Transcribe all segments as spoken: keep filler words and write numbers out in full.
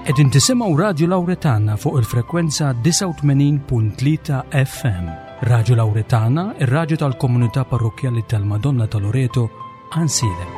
Qegħdin tisimgħu Radju Lawretana fuq il-frekwenza tisa' u tmenin punt tlieta F M. Radju Lawretana, ir-radju tal-Komunità Parrokjali tal-Madonna ta' Loreto, Ansilem.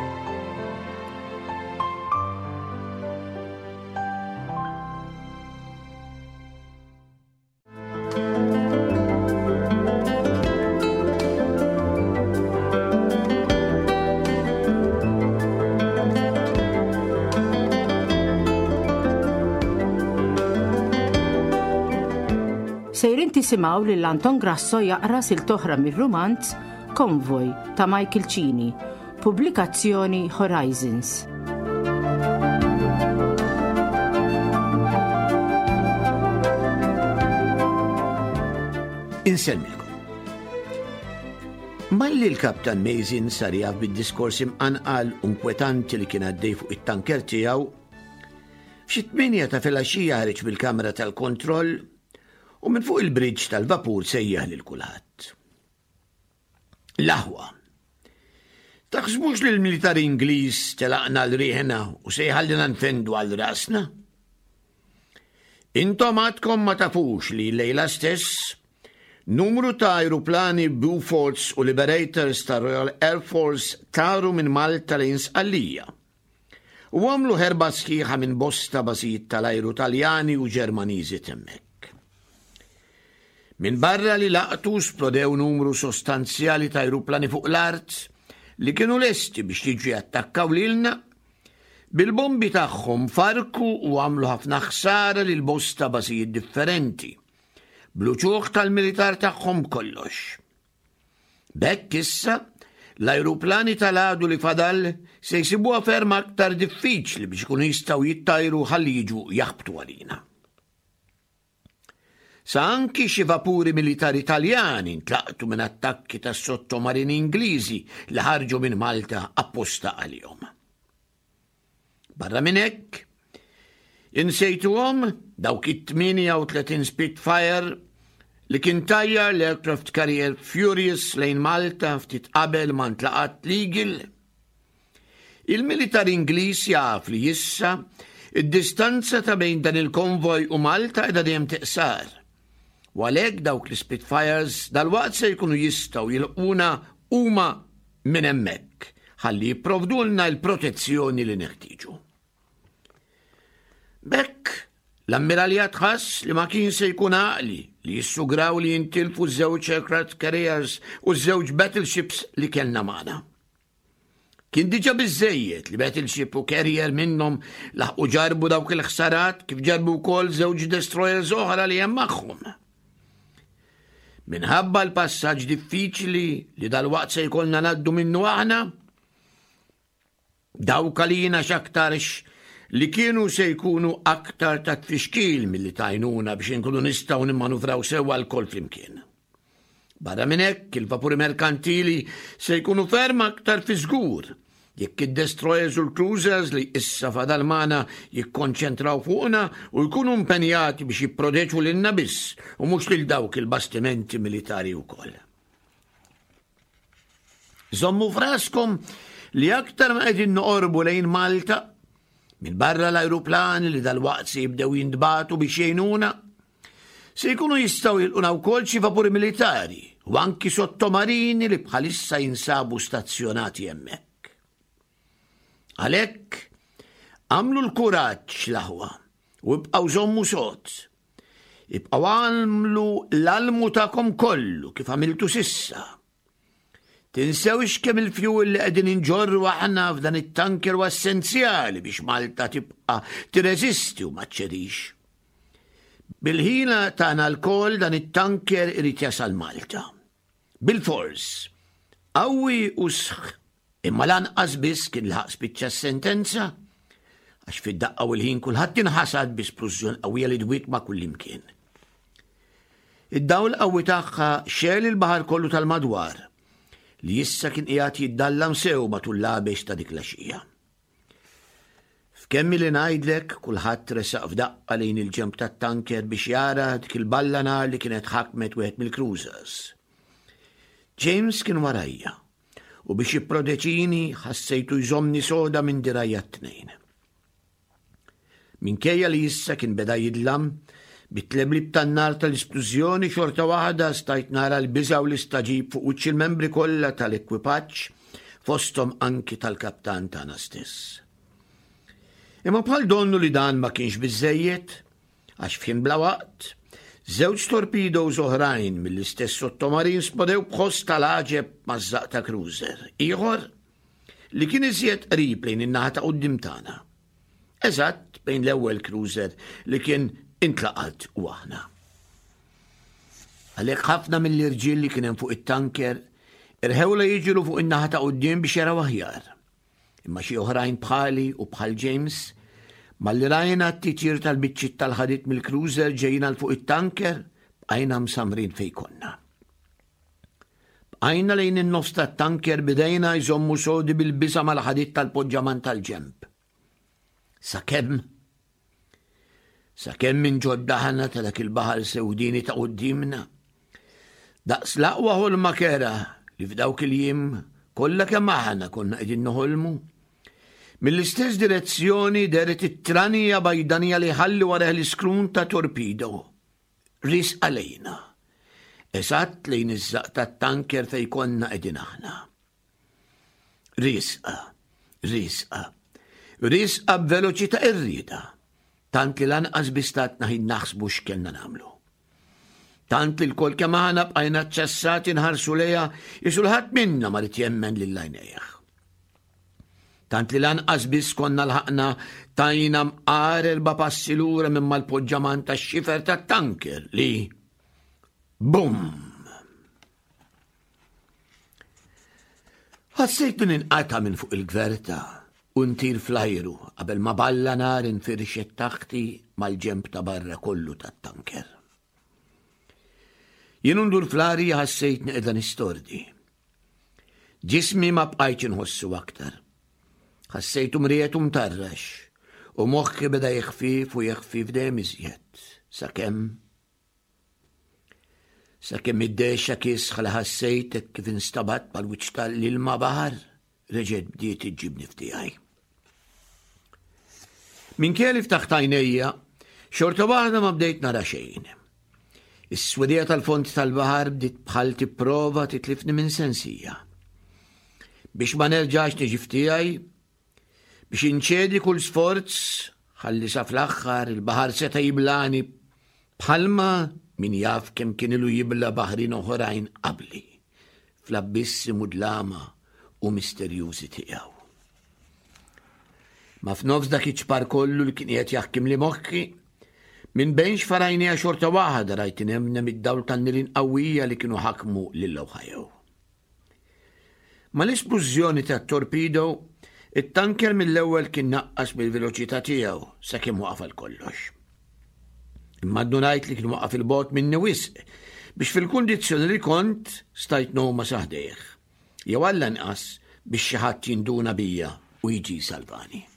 Sejrin tisimaw li l-Anton Grasso jaqra sil-toħra mir-romanz Konvoj ta' Michael Cini, pubblikazzjoni Horizons. Inselmilkom. Malli l-Kaptan Mazin sar jaf bid-diskors imqanqal unkwetanti li kien għaddej fuq it-tanker tiegħu, f'xi tminja ta' filgħaxija ħareġ bil-kamra tal-kontroll u minn fuq il-bridġ tal-vapur sejjaħ lil kulħadd. L-aħwa. Taħsbux li l-militari Ingliż telaqna l-riħna u sejħallina nfendu għal rasna? Intom għadkom ma tafux li lejla stess numru ta' aeroplani Beauforts u Liberators ta' Royal Air Force taru minn Malta lejn Sqallija u għamlu ħerba sħiħa minn bosta bażijiet tal-ajru Taljani u Ġermaniżi temmek. Min barra li laqtu splodew numru sostanzjali ta' aeroplani fuq l-art li kienu lesti biex jiġu attakkaw lilna, bil-bombi tagħhom farku u għamlu ħafna ħsara lil bosta bażijiet differenti, bluċuħ tal-militar tagħhom kollox. Bekk issa l-aeroplani tal-għadu li fadal se jsibuha ferm aktar diffiċli biex ikunu jistgħu jittajru ħalli jiġu jaħbtu għalina. Sa anki xi vapuri militari Taljani ntlaqtu minn attakki tas sottomarini Ingliżi li ħarġu minn Malta apposta għalihom. Barra minn hekk, insejtuhom dawk it-tminja u tletin Spitfire li kien tajjar l-aircraft carrier Furious lejn Malta ftit qabel ma ntlaqat l-Eagle. Il-militar Ingliż jaf li issa id-distanza ta' bejn dan il-konvoj u Malta qiegħda dejjem teqsar. U għalhekk dawk l-Spitfires dal-waqt se jkunu jistgħu jilquna huma minn hemmhekk ħalli jipprovdulna l-protezzjoni li neħtieġu. Bekk l-ammiraljat ħass li ma kien se jkun għaqli li jissugraw li jintilfu żewġ aircraft carriers u żewġ battleships li kellna magħna. Kien diġà biżżejjed li battleship u carrier minnhom laħqu ġarbu dawk il-ħsarat kif ġarbu wkoll żewġ destroyers oħra li hemm magħhom. Minħabba l-passaġġ diffiċli li dal-waqt se jkollna ngħaddu minnu aħna, dawk għalina x'aktarx li kienu se jkunu aktar ta' tfixkil milli tajnuna biex inkunu nistgħu nimmanuvraw sewwa l-kol flimkien. Barra minn hekk il-vapuri merkantili se jkunu ferm aktar fi żgur jekk id-destroyers u l-cruisers li issa fadal magħna jikkonċentraw fuqna u jkunu impenjati biex jipproteġu lilna biss u mhux lil dawk il-bastimenti militari wkoll. Żommu fraskom li aktar ma qegħdin noqorbu lejn Malta minn barra l-ajruplani li dal-waqt se jibdew jintbagħtu biex jgħinuna, se jkunu jistgħu jilquna wkoll xi vapuri militari u anki sottomarini li bħalissa jinsabu stazzjonati hemmhekk. Għalhekk għamlu l-kuraġġ l-aħwa u ibqgħu żommu sod. Ibqgħu għamlu l-almu tagħkom kollu kif għamiltu sissa. Tinsewx kemm il-fjuwil li qegħdin inġorru aħna f'dan it-tanker huwa essenzjali biex Malta tibqa' tirreżisti u ma tċedix. Bil-ħina tagħna l-koll dan it-tanker irid jasal Malta. Bil-fors, qawwi u sħ imma lanqas biss kien laħaq spiċċa s-sentenza għax fid-daqqa u l-ħin kulħadd inħasad bi splużjon qawwija li dwiet ma' kullimkien. Id-dawl qawwi tagħha xel il-baħar kollu tal-madwar li issa kien qiegħed jiddallam sew matul l-għabex ta' dik l-għaxija. F'kemmi li ngħidlek kulħadd resaq f'daqqa lejn il-ġenb tat-tanker biex jara dik il-balla nar li kienet ħakmet wieħed mill-cruisers. James kien warajja u biex jipproteġini ħassejtu jżommni soda minn dirajja t-tnejn. Minkejja li issa kien beda jidlam, bit-tleblib tan-nar tal-isplużjoni xorta waħda stajt nara l-biża u l-istaġib fuq wiċċ il-membri kollha tal-ekwipaġġ fosthom anki tal-kaptan tagħna stess. Imma bħal donnu li dan ma kienx biżżejjed, għax f'ħin bla waqt, żewġ torpedoes oħrajn mill-istess sottomarin spodew b'ħoss tal-għaġeb mażżaq ta' cruiser, ieħor li kien iżjed qrib lejn in-naħa ta' quddiem tagħna. Eżatt bejn l-ewwel cruiser li kien intlaqat u aħna. Għalhekk ħafna mill-irġiel li kien hemm fuq it-tanker irħewla jiġru fuq in-naħa ta' quddiem biex jaraw aħjar. Imma xi oħrajn bħali u bħal James malli rajna t-tiċir tal-biċċiet tal-ħadit mill-cruiser ġejjin għal fuq it-tanker bqajna msamrin fejn konna. Bqajna lejn in-nofs tat-tanker bidejna jżommu sodi bil-biża' mal-ħadit tal-poġġament tal-ġenb. Sakemm Sakemm minn ġoddaħna ta' dak il-baħar sewdini ta' qudiemna. Daqs l-aqwa ħolma kera li f'dawk il-jiem kollha kemm aħna konna qegħdin noħolmu. Mill-istess direzzjoni deret it-tranija bajdanija li ħalli wara l-iskrun ta' torpedo. Ris għalejna. Eżatt lejn iż-żaq tat-tanker fejn konna qegħdin aħna. Risqa, risqa, risqa b'veloċità irrieda. Tant li lanqas bistatna ħin naħsbu x'kellna nagħmlu. Tant li l-kol kemm aħna bqajna ċċassati nħarsu lejha isu l-ħadd minna ma rid jemmen lil għajnejh. Tant li lanqas biss konna lħaqna tajna mqar erba' passi lura minn mal-poġġament tax-xifer tat-tanker li bum. Ħassejt min inqata' minn fuq il-gverta u ntir flajru qabel ma balla nar infirxet taħti mal-ġemp ta' barra kollu tat-tanker. Jien undur flari ħassejtni qiegħda nistordi. Ġismi ma bqajtx inħossu aktar. Ħassejtu mriet u mtarrax u moħħi beda jeħfif u jeħfif dejjem iżjed. Sakemm Sakemm id-dexa kisħa li ħassejtek kif instabat bħal-wiċċ tal-ilma baħar reġgħet bdiet iġġibni f'tiegħi. Minkejja li ftaħt għajnejja, xorta waħda ma bdejt nara xejn. Is-swedija tal-fond tal-baħar bdiet bħal tipprova titlifni minn sensija. Biex ma nerġax niġi f'tiegħi, biex inċedi kull sforz, ħalli sa fl-aħħar il-baħar seta' jiblani bħalma min jaf kemm kien ilu jibla baħrin oħrajn qabli, fl-abissi mudlama u misterjużi tiegħu. Ma f'nofs dak iċpar kollu li kien qed jaħkim li moħħi, minn bejn xfarajnija xorta waħda rajt inemnem id-dawl tan-nirien qawwija li kienu ħakmu lil Ohio. Ma l-esplużjoni tat-torpedo, it-tanker mill-ewwel kien naqqas bil-veloċità tiegħu sakemm waqaf kollox. Imma ddunajt li kien waqaf il-bot minni wisq biex fil-kundizzjoni li kont stajt nowma saħdejh. Jew alla nqas biex xi ħadd jinduna bija u jiġi salvani.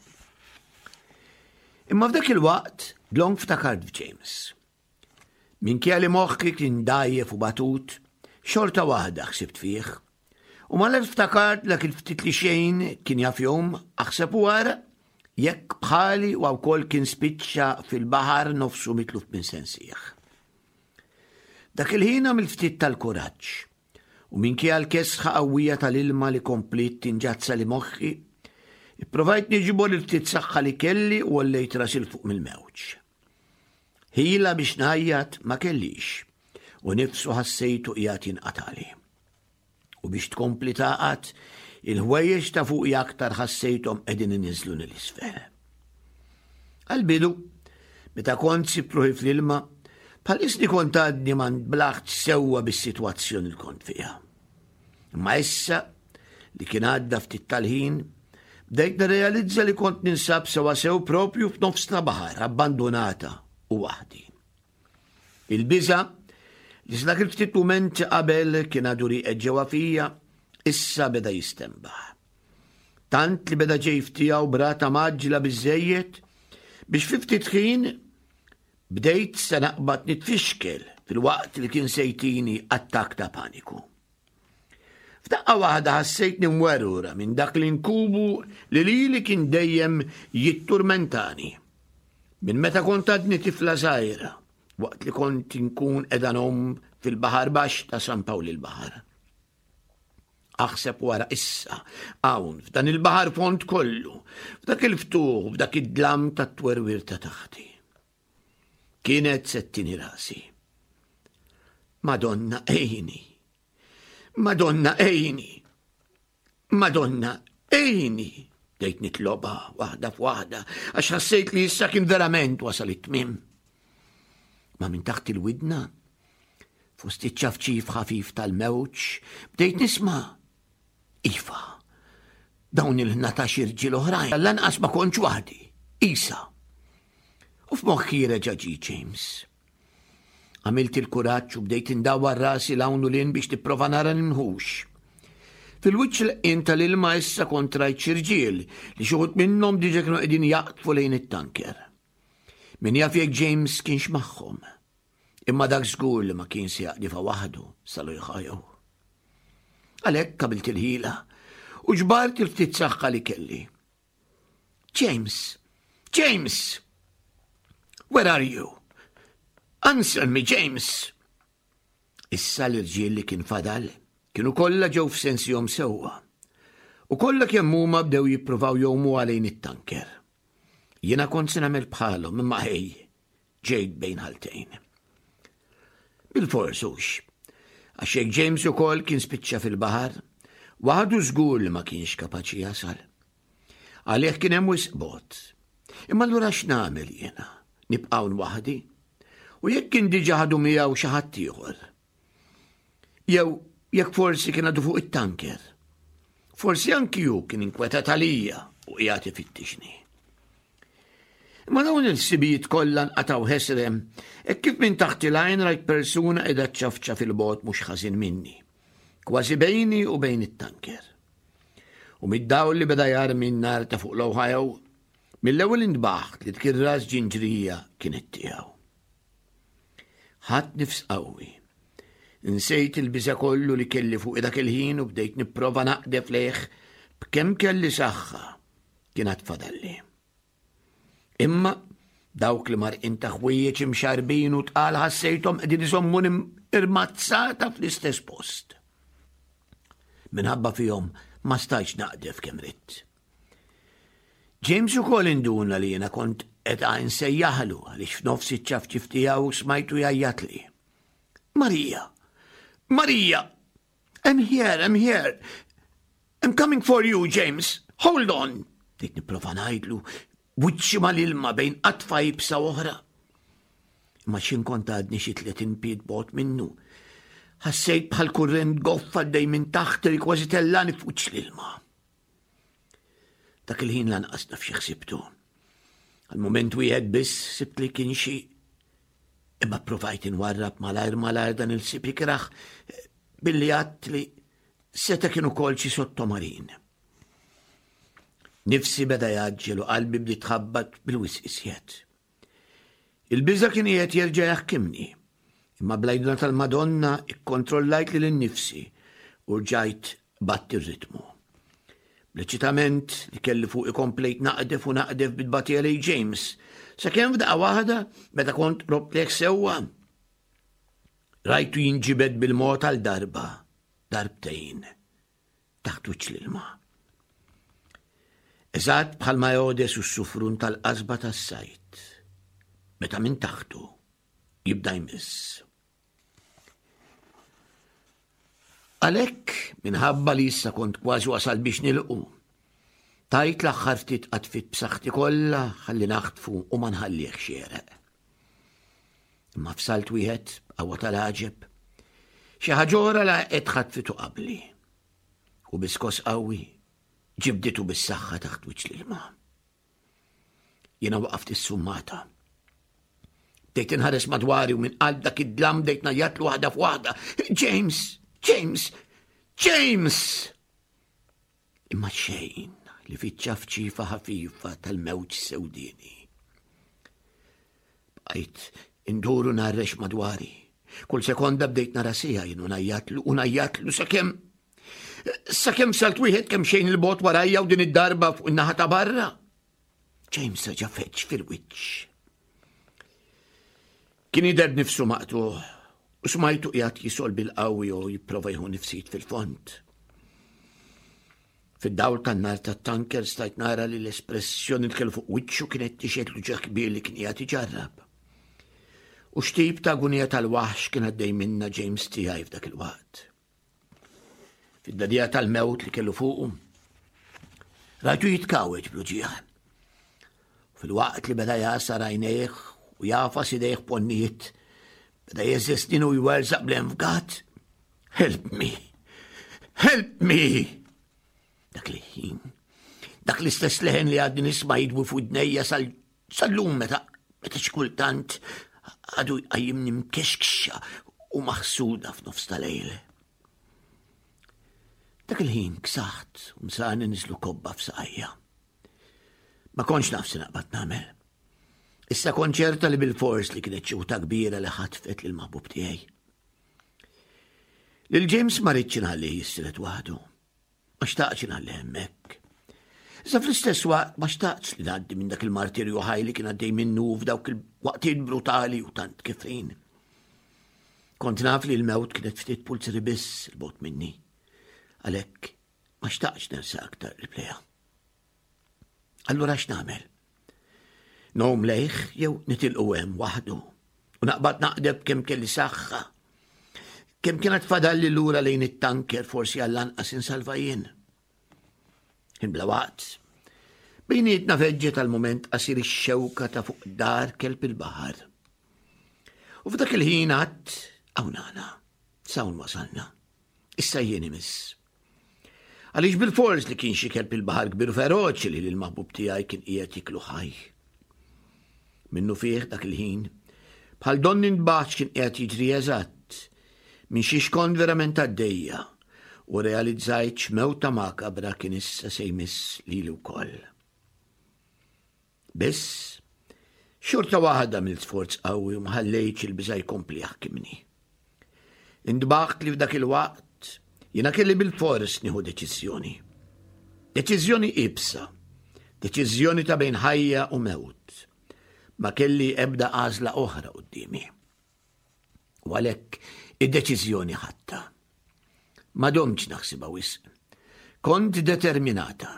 Imma f'dak il-waqt blong ftakart f'James. Minkejja li moħħi kien dajjef u batut, xorta waħda ħsibt fih. U mal ftakart dak il-ftit li xejn kien jaf jom aħseb wara jekk bħali u wkoll kien spiċċa fil-baħar nofsu mitluf minn sensieħ. Dak il-ħina mill-ftit tal-kuraġġ u minkejja l-kesħa qawwija tal-ilma li komplit tinġazza li moħħi, ipprovajt niġibor il-ftit saħħa li kelli u għallejt rasil fuq mill-mewġ. Ħila biex ngħajjat ma kellix u nifsu ħassejtu qiegħed jinqatali. U biex tkompli taqgħet, il-ħwejjeġ ta' fuq aktar ħassejthom qegħdin iniżlu l-isfel. Għal-bidu, meta kont sipruħi fl-ilma, bħal-isni kont għadni ma nblaħtx sewwa bis-sitwazzjoni li kont fiha. Imma issa li kien għadda ftit tal-ħin, bdejt nirrealizza li kont ninsab sewa sew propju f'nofs ta' baħar, abbandonata u waħdi. Il-biża' li s'dak il-ftit mumenti qabel kien għadu rieqed ġewwa fija, issa beda jistembaħ. Tant li beda ġejf tiegħu brata maġġla biżżejjed biex fi ftit ħin bdejt se naqbad nitfixkel fil-waqt li kien sejtini attak ta' paniku. F'daqqa waħda ħassejtni mwerura minn dak li nkubu li li li kien dejjem jitturmentani. Min meta kont għadni tifla żgħira, waqt li kont inkun qiegħda nom fil-baħar baxx ta' San Pawli l-Baħar. Aħseb wara issa, hawn f'dan il-baħar font kollu, f'dak il-ftuħ, f'dak id-dlam tat-twerwir ta' taħti. Kienet settini rasi. Madonna ejni, Madonna ejni, Madonna ejni, dejt nitloba waħda f'waħda, għax ħassejt li issa kien verament wasal it-tmiem. Ma minn taħt il-widna, fost iċ-ċafċif ħafif tal-mewġ, bdejt nisma' iva, dawn il-ħnatax irġiel oħrajn, lanqas ma kontx waħdi, Isa. U f'moħħi reġa' ġie James. Għamilt il-kuraġġ u bdejt indawwar rasi l-hawn u lin biex nipprova nara l-nħux. Fil-wiċċ l-qien tal-ilma issa kont rajt xi irġiel li xi wħud minnhom diġà kienu qegħdin jaqtfu lejn it-tanker. Min jaf jekk James kienx magħhom, imma dak żgur li ma kien se jaqdifa waħdu salu jħajju. Għalhekk qabilt il-ħila u ġbart il-ftit saħħa li kelli. James, James, where are you? Answer me, James. Issa l-irġiel li kien fadal kienu kollha ġew f'sensihom sewwa u kollha kemm huma bdew jippruvaw jgħumu għalejn it-tanker. Jiena kont se nagħmel bħalhom imma ħej ġejt bejn ħaltejn. Bil-fors hux, għax hekk James ukoll kien spiċċa fil-baħar, waħdu żgur li ma kienx kapaċi jasal. Għalhekk kien hemm wisq bogħod. Imma allura x'nagħmel jiena? Nibqgħu waħdi? U jekk kien diġà ħadu miegħu xi ħadd ieħor. Jew jekk forsi kien għadu fuq it-tanker. Forsi anki hu kien inkwetat għalija u qiegħed ifittixni. Imma dawn il-sibijiet kollha nqatgħu ħesrem hekk kif minn taħt il-għajn rajt persuna qiegħda ċċafċa fil-bogħod mhux ħażin minni, kważi bejni u bejn it-tanker. U mid-dawl li beda jarmi n-nar ta' fuq l-Ohio, mill-ewwel intbaħħt li tkien ras ġinġrija kienet tiegħu. Ħadd nifs qawwi. Insejt il-biża kollu li kelli fuq dak il-ħin u bdejt nipprova naqdef lejh b'kemm kelli saħħa kienet fadalli. Imma dawk li marqin ta' ħwejjeġ imxarbin u tqal ħassejthom qegħdin isommun irmazzata fl-istess post. Minħabba fihom ma stajtx naqdef kemm ridt. James ukoll induna li jiena kont qed insejjaħlu għaliex f'nofs iċ-ċafċif tiegħu smajtu jgħajjatli. Marija, Marija, I'm here, I'm here. I'm coming for you, James. Hold on. Dik nipprova ngħidlu wiċċi mal-ilma bejn qatfa jibsa oħra. Imma x'in kont għadni xi tletin pied bogħod minnu. Ħassejt bħal kurrent goff għaddej minn taħt li kważi tellani f'wiċċ l-ilma. Dak il-ħin lanqas naf xi ħsibtu. Għal-moment wieħed biss sibt li kien xi imma provajt inwarrab malajr malajr dan il-sib ikraħ billi għadt li seta kienu kol xi sottomarin. Nifsi beda jaġġel u qalbi bdiet tħabbat bil-wisq isjed. Il-biża kien qiegħed jerġa' jaħkimni, imma blajduna tal-Madonna ikkontrollajt lil innifsi u rġajt batt ir-ritmu. Bl-eċitament li kelli fuq ikomplejt naqdef u naqdef bid-batija lej James, sakemm f'daqqa waħda meta kont roblek sewwa. Rajtu jinġibed bil-mod għal darba, darbtejn, taħt wiċċ l-ilma. Eżatt bħalma jodes u s-sufrun tal-qasba tas-sajt, meta minn taħtu jibda jmiss. Għalhekk minħabba li issa kont kważi wasal biex nilqu, tajt l-aħħar ftit qatfit b'saħħti kollha ħalli naħtfu u ma nħallih xiereq. Imma fsalt wieħed qawwa tal-ħaġeb, xi ħaġa la qed ħatfitu qabli u biskos qawwi ġibditu bis-saħħa taħt wiċċ l-ilma. Jiena waqaft is-summata. Bdejt inħares madwari u minn qalb dak id-dlam bdejt ngħajjatlu waħda f'waħda. James! James! James! Imma xejn li fiċ-ċafċifa ħafifa tal-mewġ sewdieni. Bqajt induru narrex madwari. Kull sekonda bdejt nara sija jien u ngħajjatlu u ngħajjatlu sakemm sakemm salt wieħed kemm xejn il-bogħod warajja u din id-darba fuq in-naħa ta' barra. James reġa' feġġ fil-wiċċ. Kien jidher nifsu maqtuħ u smajtu qiegħed jisol bil-qawwi u jipprova jieħu nifsit fil-font. Fid-dawl tan-nar tat-tanker stajt nara li l-espressjoni li kellu fuq wiċċu kienet tixedlu ġeħ kbir li kien qiegħed iġarrab. U xtip ta' agonija tal-waħx kien għaddej minna James tiegħi f'dak il-waqt. Fid-dadija tal-mewt li kellu fuqu, rajtu jitkawweġ bluġieħ. Fil-waqt li beda jasar għajnejh u jafas idejh ponnijiet, beda jeżistinu jwerzaq bl-enfgat. Help me! Help me! Dak li ħin, dak l-istess leħen li għaddi nisma' jidwu f'udnejja sal-lum meta meta xkultant għadu għajimni mkexkxa u maħsuda f'nofs tal-lejl. Dak il-ħin ksaħt u msani nislu kobba f'saqajja. Ma konx nafsi naqbad nagħmel. Issa konċerta li bil-fors li kienet ċuta kbira li ħatfet lil maħbub tiegħi. Lil James ma rridx inħalli jissiret waħdu. Ma xtaqx inħalli hemmhekk. Issa fl-istess waqt ma xtaqx li ngħaddi minn dak il-martirju ħaj li kien għaddej minnu f'dawk il-waqtijiet brutali u tant kifrin. Kont naf li l-mewt kienet ftit pulsri biss il-bot minni. Għalhekk ma xtaqx nersa aktar il-pleja. Allura x'nagħmel? Nom lejh jew nitilqu hemm waħdu u naqbad naqdeb kemm kelli saħħa. Kemm kienet fadalli lura lejn it-tanker forsi għall-anqas insalva jien. Inbla waqt. Bejnietna feġġet tal-moment qasir ix-xewka ta' fuq dar kelb il-baħar. U f'dak il-ħin għadd hawn nana, sawn wasalna. Issa jien imiss. Għaliex bil-fors li kien xi kelb il-baħar kbir feroċi li l-maħbub tiegħi kien qiegħed jiklu ħaj. Minnu fih dak il-ħin, bħal donni nbaċ kien qiegħed jiġri eżatt minn xi xkont verament għaddejja u realizzajt x'mewta makabra kien issa se jmiss lili wkoll. Biss, xorta waħda mill-sforz qawwi u ma ħallejtx il-biża jkompli jaħkimni. Indbaħt li f'dak il-waqt jiena kelli bil-fors nieħu deċiżjoni. Deċiżjoni ibsa, deċiżjoni ta' bejn ħajja u mewt. Ma kelli ebda għażla oħra qudiemi. U għalhekk id-deċiżjoni ħadta. Ma domx naħsibha wisq. Kont determinata.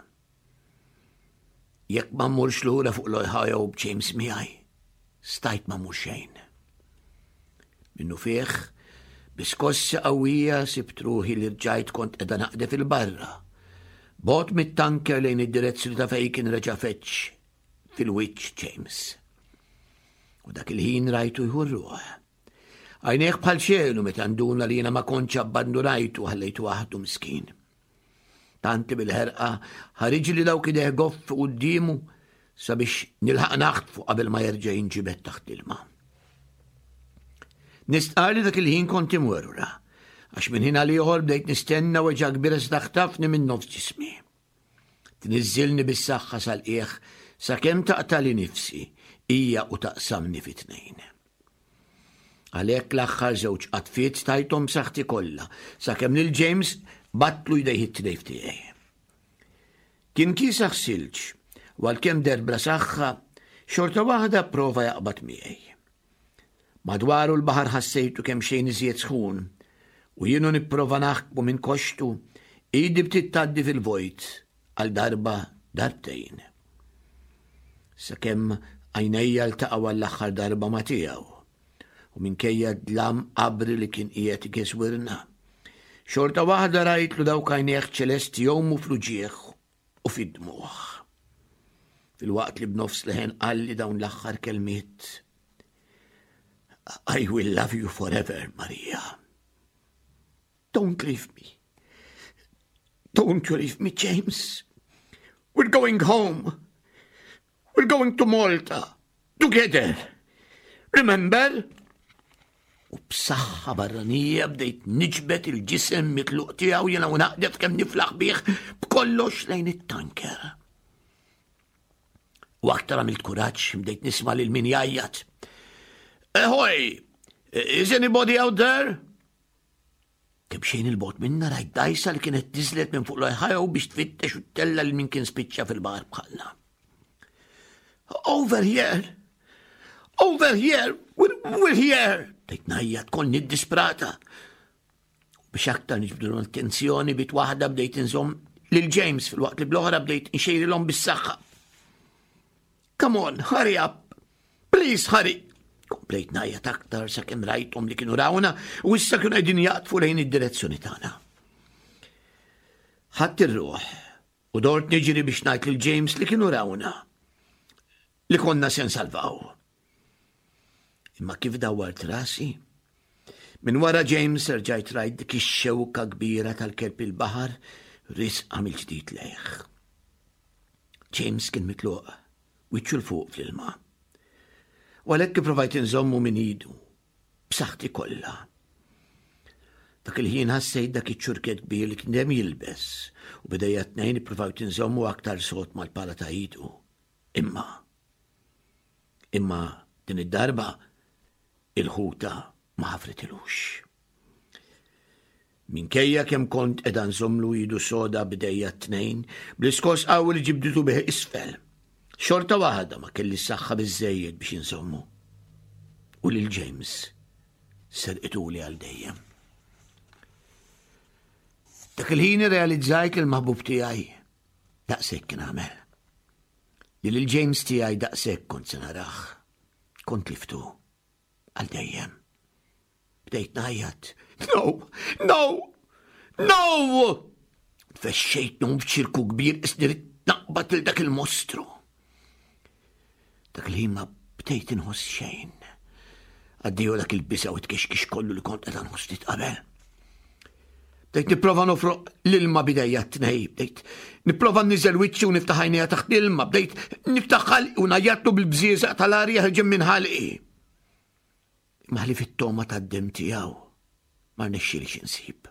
Jekk ma mmurx lura fuq l-Ohio b'James miegħi, stajt ma mmur xejn. Minnu fih, biskossa qawwija sibt ruħi li rġajt kont qiegħda naqdef il-barra. Bot mit-tanker lejn id-direzzjoni ta' fejn kien reġa' feċċ fil-wiċċ James. U dak il-ħin rajtu jħurruh. Għajnejh bħal xelu meta nduna li jiena ma kontx abbandunajtu ħallejtu waħdu miskin. Tanti bil-ħerqa ħariġ li dawk idejh goff qudiemu sabiex nilħaq naħtfu qabel ma jerġa' jinġibed taħt ilma. Nistqarli dak il-ħin kont imwerra, għax minn ħin għal ieħor bdejt nistenna weġa' kbira staħtafni minn nofs ġismi. Tniżżilni bis-saħħa sal-qiegħ sakemm taqtali nifsi hija u taqsamni fit-tnejn. Għalhekk l-aħħar żewġ qatfiet stajthom saħħti kollha, sakemm lil James battlu jdejh it-tnejn tiegħi. Kien kisa ħsilġ, u għalkemm derbra saħħa, xorta waħda prova jaqbad miegħi. Madwaru l-baħar ħassejtu kemm xejn iżjed sħun, u jienu nipprova naħkbu minn koxtu, idi bdiet tgħaddi fil-vojt għal darba darbtejn. Sakemm għajnejja ltaqgħu għall-aħħar darba ma' tiegħu. U minkejja dlam qabri li kien qiegħed igeswirna. Xorta waħda rajtlu dawk għajnejh ċelesti jowmu fl-uġieħ u fid-dmuħ. Fil-waqt li b'nofs leħen qalli dawn l-aħħar kelmiet. I will love you forever, Maria. Don't leave me. Don't you leave me, James. We're going home. We're going to Malta. Together. Remember? U b'saħħa barranija bdejt niġbed il-ġisem mitluq tiegħu jiena u naqdef kemm niflaħ bih b'kollox lejn it-tanker. U aktar għamilt kuraġġ bdejt nisma' lil min jgħajjad. Ahoy! Is anybody out there? Kemm xejn il-bot minna rajt dajsa li kienet tiżlet minn fuq l-Ohio biex tfittex u tella lil min kien spiċċa fil-baħar bħalna. Over here! over here, we're, we're here. Dejt najja tkun niddisprata. Biex aktar niġbdu l-attenzjoni bit waħda bdejt inżomm lil James fil-waqt li bl-oħra bdejt inxejrilhom bis-saħħa. Come on, hurry up. Please, hurry. Komplejt najja aktar sakemm rajthom li kienu rawna u issa kienu qegħdin jaqtfu lejn id-direzzjoni tagħna. Ħadd ir-ruħ u dort niġri biex ngħid lil James li kienu rawna li konna se nsalvaw. Imma kif dawwart rasi, minn wara James rġajt rajt dik ix-xewka kbira tal-kelb il-baħar risqa mill-ġdid lejh. James kien mitluq, wiċċu l-fuq fl-ilma. U għalhekk provajt inżommu minn idu, b'saħħti kollha. Dak il-ħin ħassejt dak iċ-ċurket kbir li kien hemm jilbes u bdejja tnejn ipprovajt inżommu aktar sod mal-pala ta' idu. Imma, imma din id-darba il-ħuta ma ħafritilux. Minkejja kemm kont qiegħda nżommlu idu soda bdejja tnejn bl-iskors qawwi li ġibditu bih isfel. Xorta waħda ma kelli s-saħħa biżżejjed biex insommu. U lil James serqituli għal dejjem. Dak il-ħin irrealizzajt li l-maħbub tiegħi daqshekk kien għamel. Li lil James tiegħi daqshekk kont se narah. Kont liftu għal dejjem. Bdejt ngħajjat. No, no, no! Tfexxejt nhom f'ċirku kbir isnirid naqbad lil dak il-mostru. Dak il-ħin ma bdejt inħoss xejn. Għaddiju dak il-bisa u tkexkix kollu li kont qed nħoss qabel. Bdejt nipprova nofroq l-ilma bidejja tnej, bdejt nipprova niżel wiċċi u niftaħ għajnejha taħt l-ilma, bdejt niftaħ ħalqi u ngħajjatlu bil-bżieżaq tal-arja ħeġem minn ħalqi. Maħli fit-toma tad-dem tiegħu ma rnexxielix insib.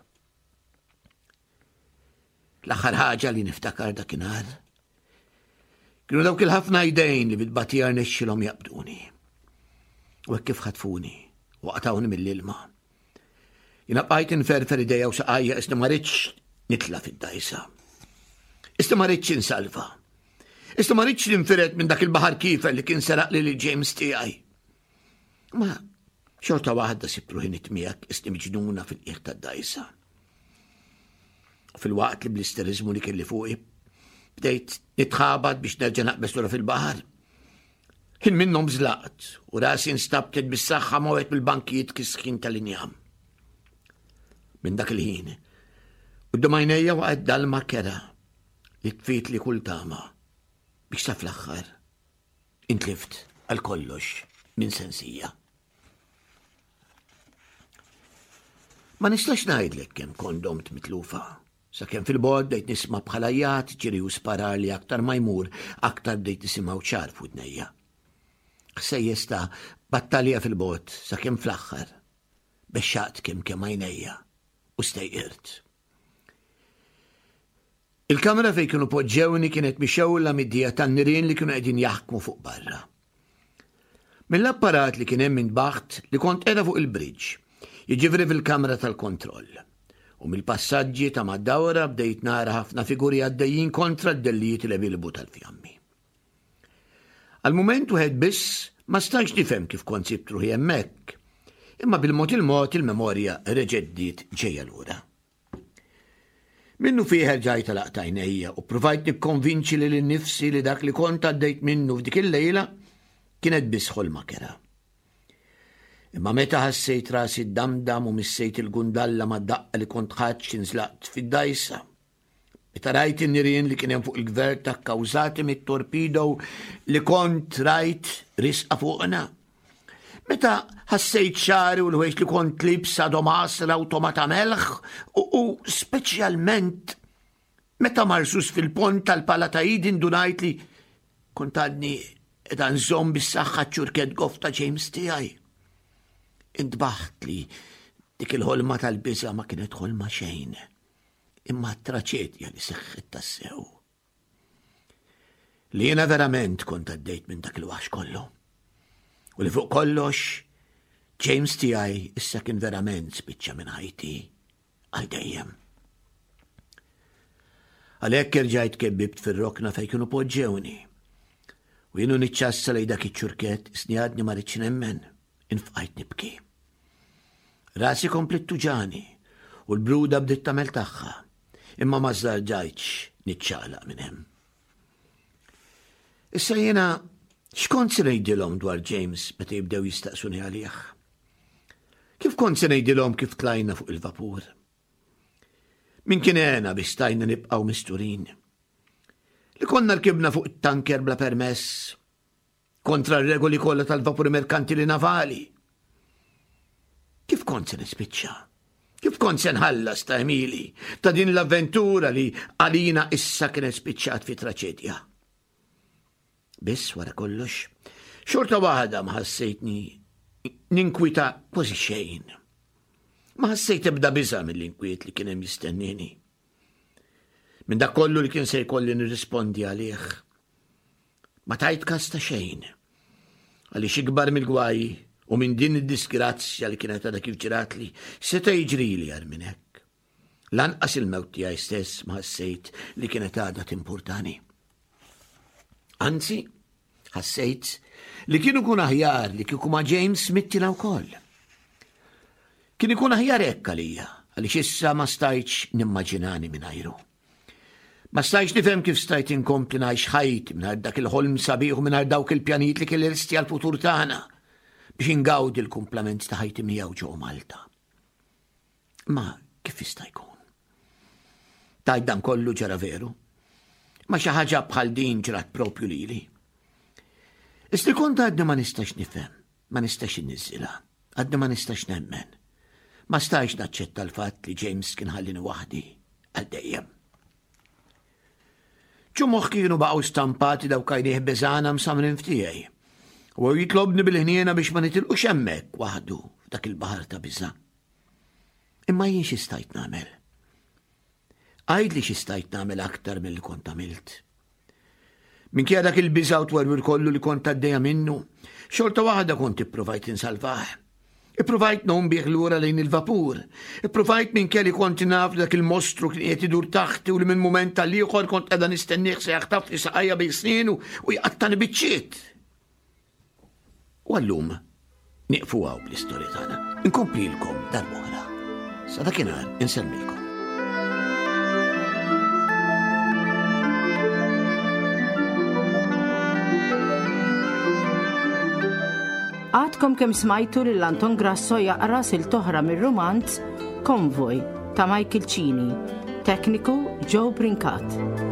L-aħħar ħaġa li niftakar dakinhar kienu dawk il-ħafna jdejn li bid-batija rnexxilhom jaqbduni. U hekk kif ħatfuni u qatawni mill-ilma. Jiena bqajt inferfer idejja u saqajja isni ma rridx nitla fid-dajsa. Isni ma rridx insalva. Isni ma rridx ninfired minn dak il-baħar kifel li kien seraq lil James tiegħi. Ma xorta waħda sibru ħinit miegħek isni miġnuna fil-qiegħ tad-dajsa. Fil-waqt li bl-isterizmu li kelli fuqi, bdejt nitħabad biex nerġa' naqbes lura fil-baħar. Kien minnhom żlaqt u rasi nstabtet bis-saħħa mowet bil-bankijiet kisħin tal-injam. Minn dak il-ħin, quddiem għajnejja waqgħet dalma kera li tfiet li kull tama biex sa fl-aħħar intlift għal kollox minn sensija. Ma nistax ngħidlek kemm kont domt mitlufa. Sakemm fil-bord bdejt nisma' bħalajjat ġiri u sparar li aktar ma jmur aktar bdejt nisimgħu ċar f'udnejja. Ħsejjes ta' battalja fil-bord sakemm fl-aħħar bexxaqt kemm kemm għajnejja u stejqirt. Il-kamra fejn kienu poġġewni kienet mixewla mid-dija tan-nirien li kienu qegħdin jaħkmu fuq barra. Mill-apparat li kien hemm minn baħt li kont qiegħda fuq il-bridge, jiġifieri fil-kamra tal-kontroll. U mill-passaġġi ta' mad-dawra bdejt nara ħafna figuri għaddejjin kontra d-dellijiet li bilbu tal-fjammi. Għal-mument wieħed biss ma stax nifhem kif kont sibt ruħi hemmhekk, imma bil-mod il-mod il-memorja reġeddiet ġejja lura. Minnu fih ġajt talaqt għajnejja u provajt nikkonvinċi lil innifsi li dak li kont għaddejt minnu f'dik il-lejla kienet biss ħolma kera. Imma meta ħassejt rasi d-damdam u missejt il-gundalla ma' daqqa li kont ħadd nżlaqt fid-dajsa. Meta rajt in-nirien li kien hemm fuq il-gvern ta' kkawżati mit-torpido li kont rajt risqa fuqna. Meta ħassejt xari u l-ħwejx li kont libsa domas l-awtomata melħ u speċjalment meta marsus fil-pont tal-pala ta' idin dunajt li kont għadni edha nżomm bis-saħħa ċurket gof ta' James tiegħi. Intbaħt li dik il-ħolma tal-biża ma kienet ħolma xejn, imma traċedja li seħħet tassew. Li jiena verament kont għaddejt minn dak il-waħx kollu. U li fuq kollox, James tiegħi issa kien verament spiċċa minn ħajti għal dejjem. Għalhekk irġajt kebbibt fir-rokna fejn kienu poġġewni. U jienu niċċassa lej dak iċ-ċurket snjadni ma rridx nemmen, infqajt nibki. Rasi komplet tuġani u l-bruda bdiet tagħmel tagħha, imma ma żarġajtx niċċaqlaq minn hemm. Issa jiena x'kont se ngħidilhom dwar James meta jibdew jistaqsuni għalih? Kif kont se ngħidilhom kif tlajna fuq il-vapur? Min kien għena biex stajna nibqgħu misturin? Li konna rkibna fuq it-tanker bla permess kontra r-regoli kollha tal-vapuri merkantili navali. Kif kont se nispiċċa? Kif kont se nħallas ta' Emili ta' din l-avventura li għalina issa kienet spiċċat fi traċedja? Biss wara kollox, xorta waħda ma ħassejtni ninkwita kważi xejn. Ma ħassejt ebda biża' mill-inkwiet li kien hemm jistennini. Minn dak kollu li kien se jkolli nirrispondi għalih. Ma tajt każ ta' xejn. Għaliex ikbar mill-gwaji u minn din id-disgrazzja li kienet għadha kif ġiratli seta' jiġrili għal minn hekk. Lanqas il-mewt tiegħi stess ma ħassejt li kienet għadha timpurtani. Anzi, ħassejt li kienu kun aħjar li kieku ma' James mittina wkoll. Kien ikun aħjar hekk għalija, għaliex issa ma stajtx nimmaġinani mingħajru. Ma stajtx nifhem kif stajt inkompli ngħix ħajti mingħajr dak il-ħolm sabiħ u mingħajr dawk il-pjanijiet li kelli resti għall-futur tagħna biex ingawdi l-kumplament ta' ħajti miegħu ġew Malta. Ma kif jista' jkun? Tajt dan kollu ġara veru, ma xi ħaġa bħal din ġrat propju lili. Iżda kont għadni ma nistax nifhem, ma nistax inniżilha, għadni ma nistax nemmen. Ma stajx naċċetta l-fatt li James kien ħallini waħdi għal dejjem. Ġumuħ kienu baqgħu stampati daw kajnieħ beżana msamrin f'tiegħi u jitlobni bil-ħniena biex ma nitilqux hemmhekk waħdu f'dak il-baħar ta' biża'. Imma jien xi stajt nagħmel. Għajdli xi stajt nagħmel aktar milli kont għamilt. Minkejja dak il-biża' u twerwir kollu li kont għaddejja minnu, xorta waħda kont ippruvajt insalvah. Ippruvajt nhom bih lura lejn il-vapur. Ippruvajt minn kelli kont naf dak il-mostru kien qed idur taħti u li minn mument tal-ieħor kont qiegħda nistennih se jaħtaf li saqajja bejn snin u jqattani biċċiet. U allum nieqfu hawn bl-istorja tagħna. Inkomplilkom darb'oħra. Sa dakinhar insemmilkom. Għadkom kem smajtu li l-Anton Grasso jaqra sil-toħra mir-romanz Convoy ta' Michael Cini, tekniku Joe Brinkat.